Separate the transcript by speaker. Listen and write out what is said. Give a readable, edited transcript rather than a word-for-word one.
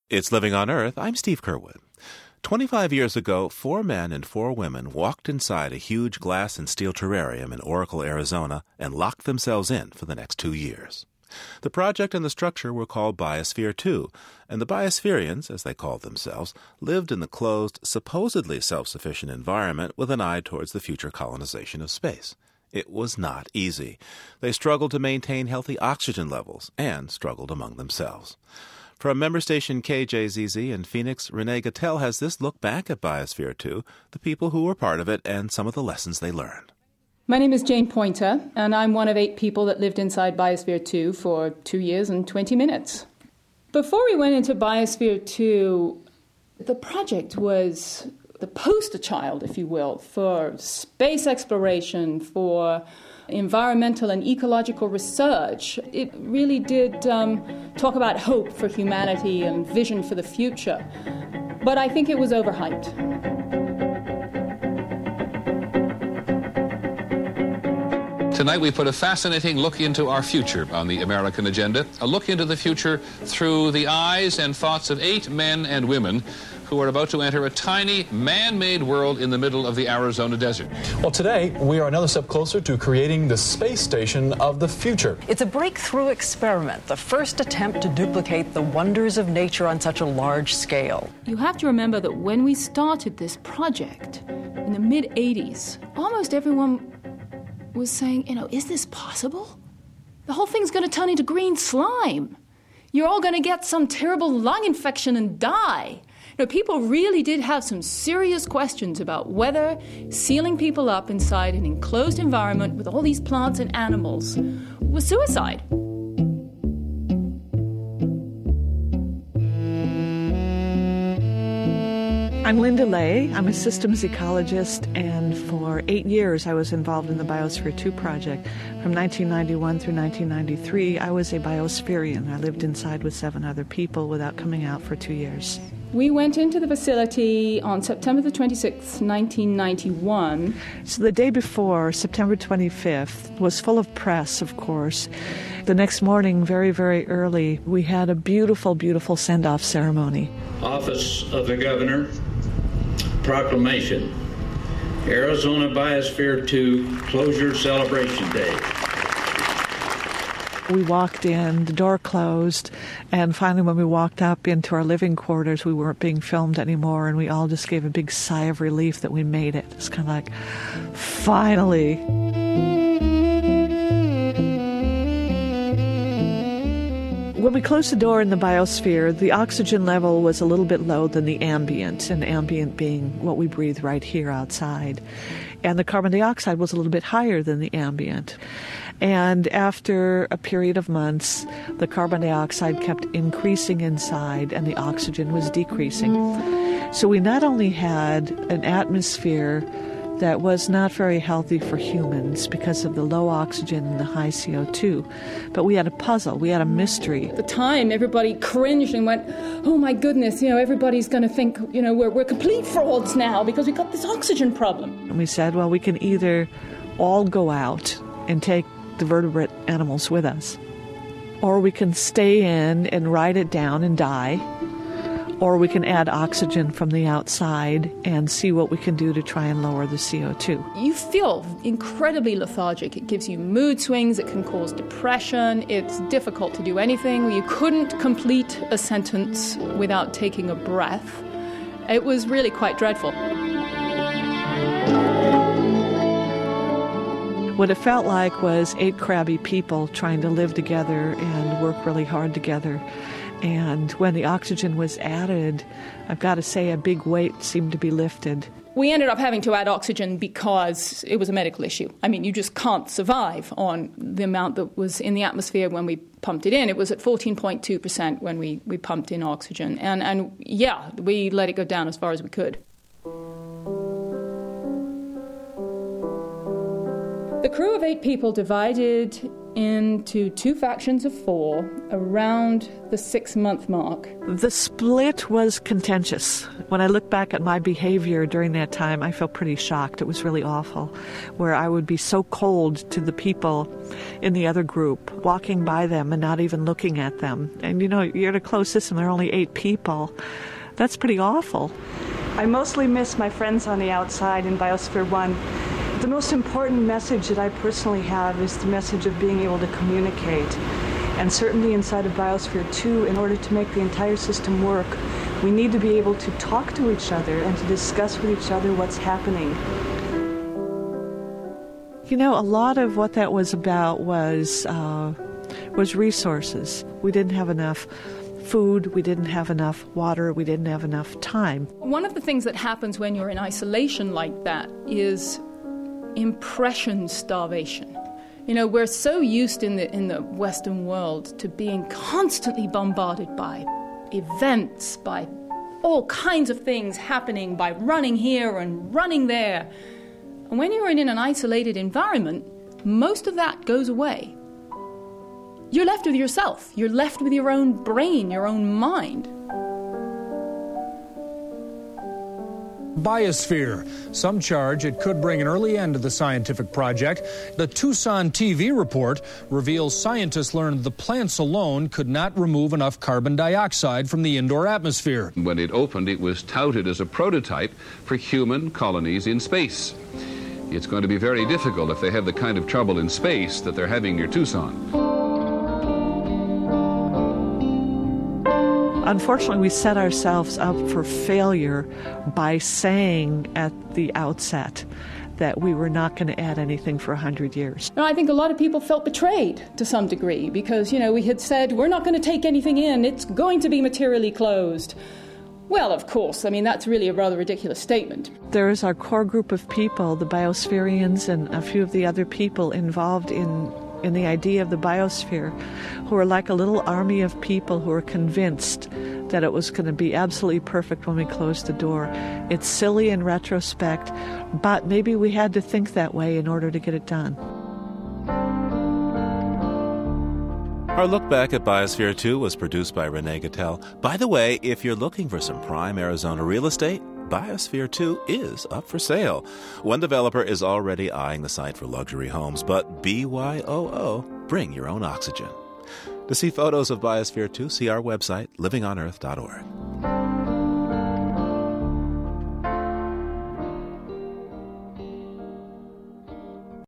Speaker 1: It's Living on Earth. I'm Steve Curwood. 25 years ago, 4 men and 4 women walked inside a huge glass and steel terrarium in Oracle, Arizona, and locked themselves in for the next 2 years. The project and the structure were called Biosphere 2, and the Biospherians, as they called themselves, lived in the closed, supposedly self-sufficient environment with an eye towards the future colonization of space. It was not easy. They struggled to maintain healthy oxygen levels and struggled among themselves. From member station KJZZ in Phoenix, Renee Gattel has this look back at Biosphere 2, the people who were part of it, and some of the lessons they learned.
Speaker 2: My name is Jane Pointer, and I'm one of 8 people that lived inside Biosphere 2 for 2 years and 20 minutes. Before we went into Biosphere 2, the project was the poster child, if you will, for space exploration, for environmental and ecological research. It really did talk about hope for humanity and vision for the future. But I think it was overhyped.
Speaker 3: Tonight we put a fascinating look into our future on the American agenda, a look into the future through the eyes and thoughts of 8 men and women who are about to enter a tiny, man-made world in the middle of the Arizona desert.
Speaker 4: Well, today, we are another step closer to creating the space station of the future.
Speaker 5: It's a breakthrough experiment, the first attempt to duplicate the wonders of nature on such a large scale.
Speaker 2: You have to remember that when we started this project in the mid-'80s, almost everyone was saying, is this possible? The whole thing's going to turn into green slime. You're all going to get some terrible lung infection and die. People really did have some serious questions about whether sealing people up inside an enclosed environment with all these plants and animals was suicide.
Speaker 6: I'm Linda Lay. I'm a systems ecologist, and for 8 years I was involved in the Biosphere 2 project. From 1991 through 1993, I was a biospherian. I lived inside with 7 other people without coming out for 2 years.
Speaker 2: We went into the facility on September the 26th, 1991.
Speaker 6: So the day before, September 25th, was full of press, of course. The next morning, very, very early, we had a beautiful, beautiful send-off ceremony.
Speaker 7: Office of the Governor, proclamation, Arizona Biosphere 2 Closure Celebration Day.
Speaker 6: We walked in, the door closed, and finally when we walked up into our living quarters, we weren't being filmed anymore, and we all just gave a big sigh of relief that we made it. It's kind of like, finally. When we closed the door in the biosphere, the oxygen level was a little bit low than the ambient, and ambient being what we breathe right here outside. And the carbon dioxide was a little bit higher than the ambient. And after a period of months, the carbon dioxide kept increasing inside and the oxygen was decreasing. So we not only had an atmosphere that was not very healthy for humans because of the low oxygen and the high CO2, but we had a puzzle, we had a mystery.
Speaker 2: At the time, everybody cringed and went, oh my goodness, everybody's going to think, we're complete frauds now because we've got this oxygen problem.
Speaker 6: And we said, well, we can either all go out and take the vertebrate animals with us, or we can stay in and ride it down and die, or we can add oxygen from the outside and see what we can do to try and lower the CO2.
Speaker 2: You feel incredibly lethargic. It gives you mood swings. It can cause depression. It's difficult to do anything. You couldn't complete a sentence without taking a breath. It was really quite dreadful.
Speaker 6: What it felt like was 8 crabby people trying to live together and work really hard together. And when the oxygen was added, I've got to say a big weight seemed to be lifted.
Speaker 2: We ended up having to add oxygen because it was a medical issue. You just can't survive on the amount that was in the atmosphere when we pumped it in. It was at 14.2% when we pumped in oxygen. And we let it go down as far as we could. The crew of 8 people divided into two factions of 4 around the 6-month mark.
Speaker 6: The split was contentious. When I look back at my behavior during that time, I felt pretty shocked. It was really awful, where I would be so cold to the people in the other group, walking by them and not even looking at them. And, you're in a closed system. There are only 8 people. That's pretty awful.
Speaker 8: I mostly miss my friends on the outside in Biosphere 1. The most important message that I personally have is the message of being able to communicate. And certainly inside of Biosphere 2, in order to make the entire system work, we need to be able to talk to each other and to discuss with each other what's happening.
Speaker 6: A lot of what that was about was resources. We didn't have enough food, we didn't have enough water, we didn't have enough time.
Speaker 2: One of the things that happens when you're in isolation like that is impression starvation. We're so used in the Western world to being constantly bombarded by events, by all kinds of things happening, by running here and running there. And when you're in an isolated environment, most of that goes away. You're left with yourself. You're left with your own brain, your own mind.
Speaker 9: Biosphere. Some charge it could bring an early end to the scientific project. The Tucson TV report reveals scientists learned the plants alone could not remove enough carbon dioxide from the indoor atmosphere.
Speaker 3: When it opened, it was touted as a prototype for human colonies in space. It's going to be very difficult if they have the kind of trouble in space that they're having near Tucson.
Speaker 6: Unfortunately, we set ourselves up for failure by saying at the outset that we were not going to add anything for 100 years.
Speaker 2: I think a lot of people felt betrayed to some degree because, we had said, we're not going to take anything in. It's going to be materially closed. Well, of course, that's really a rather ridiculous statement.
Speaker 6: There is our core group of people, the biospherians and a few of the other people involved in the idea of the biosphere, who are like a little army of people who are convinced that it was going to be absolutely perfect when we closed the door. It's silly in retrospect, but maybe we had to think that way in order to get it done.
Speaker 1: Our look back at Biosphere 2 was produced by Renee Gattel. By the way, if you're looking for some prime Arizona real estate, Biosphere 2 is up for sale. One developer is already eyeing the site for luxury homes, but BYOO, bring your own oxygen. To see photos of Biosphere 2, see our website, livingonearth.org.